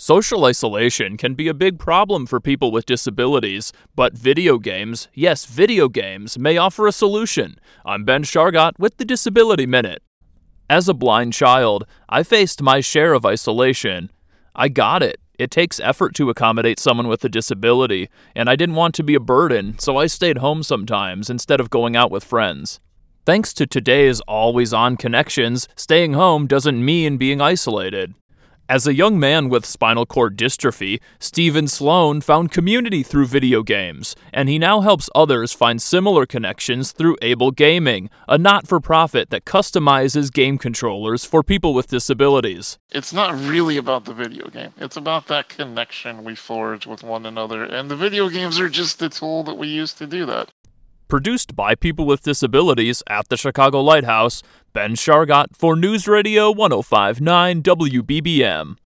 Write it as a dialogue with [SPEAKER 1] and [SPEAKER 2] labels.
[SPEAKER 1] Social isolation can be a big problem for people with disabilities, but video games, yes, video games, may offer a solution. I'm Ben Shargott with the Disability Minute. As a blind child, I faced my share of isolation. I got it. It takes effort to accommodate someone with a disability, and I didn't want to be a burden, so I stayed home sometimes instead of going out with friends. Thanks to today's always-on connections, staying home doesn't mean being isolated. As a young man with spinal cord dystrophy, Stephen Sloan found community through video games, and he now helps others find similar connections through Able Gaming, a not-for-profit that customizes game controllers for people with disabilities.
[SPEAKER 2] It's not really about the video game. It's about that connection we forge with one another, and the video games are just the tool that we use to do that.
[SPEAKER 1] Produced by people with disabilities at the Chicago Lighthouse, Ben Shargott for News Radio 105.9 WBBM.